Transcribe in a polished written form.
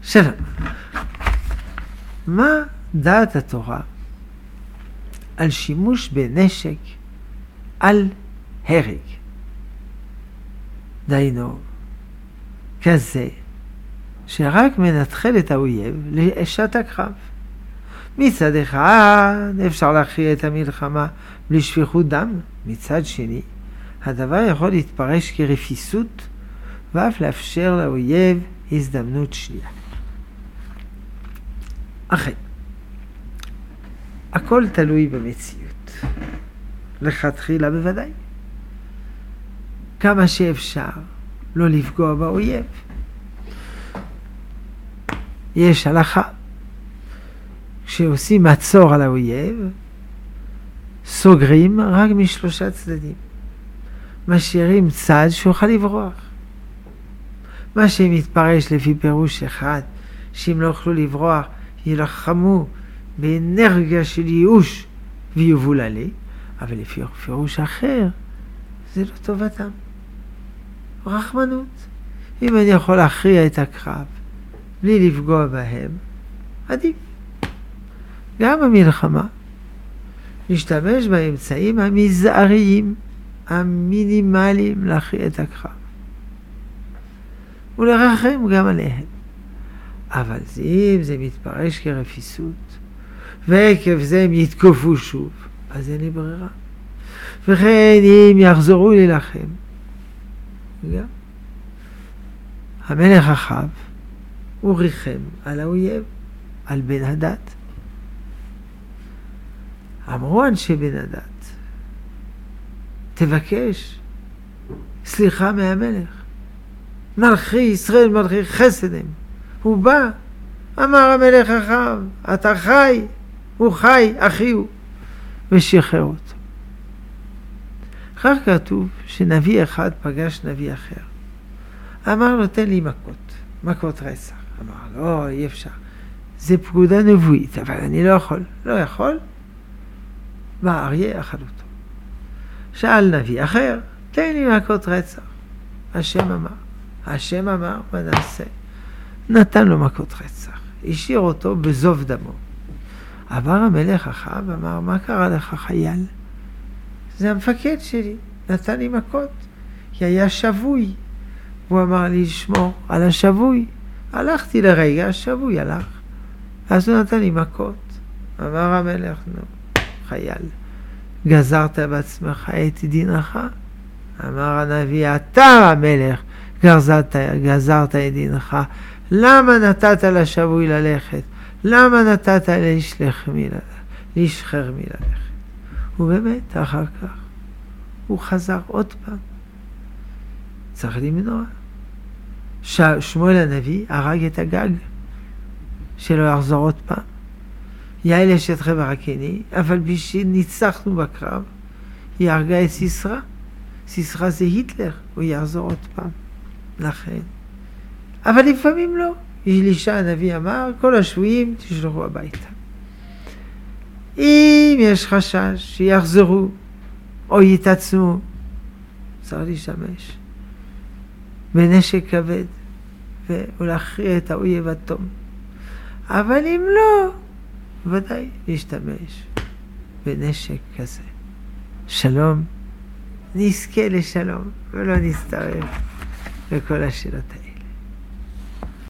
שלום. מה דעת התורה על שימוש בנשק על הרג? דהיינו, כזה שרק מנטחל את האויב לשעת הקרב. מצד אחד אפשר להכריע את המלחמה בלי שפיכות דם, מצד שני הדבר יכול להתפרש כרפיסות ואף לאפשר לאויב הזדמנות שנייה. אכן, הכל תלוי במציאות. לכתחילה בוודאי. כמה שאפשר לא לפגוע באויב. יש הלכה. כשעושים מצור על האויב, סוגרים רק משלושה צדדים. משאירים צד שיוכל לברוח. מה שמתפרש לפי פירוש אחד, שאם לא יוכלו לברוח, ילחמו באנרגיה של ייאוש ויובול עלי, אבל לפי פירוש אחר, זה לא טובתם. רחמנות. אם אני יכול להכריע את הקרב בלי לפגוע בהם, עדיף. גם המלחמה, להשתמש באמצעים המזעריים, המינימליים להכריע את הקרב. ולרחם גם עליהם. אבל אם זה מתפרש כרפיסות, ועקב זה הם יתקופו שוב, אז אין לי ברירה. וכן אם יחזרו להילחם, גם. המלך אחאב, הוא ריחם על האויב, על בן הדת. אמרו אנשי בן הדת, תבקש סליחה מהמלך. מלכי ישראל, מלכי חסד הם. הוא בא, אמר המלך אחאב, אתה חי, הוא חי, אחי הוא, ושחרר אותו. אחר כתוב שנביא אחד פגש נביא אחר. אמר לו, תן לי מכות רצח. אמר, לא, אי אפשר. זה פקודה נבואית, אבל אני לא יכול. לא יכול? בא אריה אכל אותו. שאל נביא אחר, תן לי מכות רצח. השם אמר, מה נעשה? נתן לו מכות רצח. השאיר אותו בזוב דמו. עבר המלך אחאב, אמר, מה קרה לך חייל? זה המפקד שלי, נתן לי מכות, כי היה שבוי. הוא אמר לי לשמור על השבוי. הלכתי לרגע, השבוי הלך. אז הוא נתן לי מכות. אמר המלך, נו, חייל, גזרת בעצמך את דינך? אמר הנביא, אתה המלך, גזרת את דינך. למה נתת לשבוי ללכת? למה נתת לאיש חרמי ללכת? ובאמת, אחר כך, הוא חזר עוד פעם. צריך למנוע. שמואל הנביא הרג את הגג, שלא יחזור עוד פעם. יעל אשת חבר הקני, אבל בשביל ניצחנו בקרב, היא הרגה את סיסרא. סיסרא זה היטלר, הוא יחזור עוד פעם. לכן. אבל לפעמים לא. אלישע הנביא אמר, כל השבויים תשלחו הביתה. אם יש חשש שיחזרו או יתעצמו, צריך להשתמש בנשק כבד ולהכריע את האויב התום. אבל אם לא, ודאי להשתמש בנשק כזה. שלום, נזכה לשלום ולא נסתרף לכל השאלות האלה.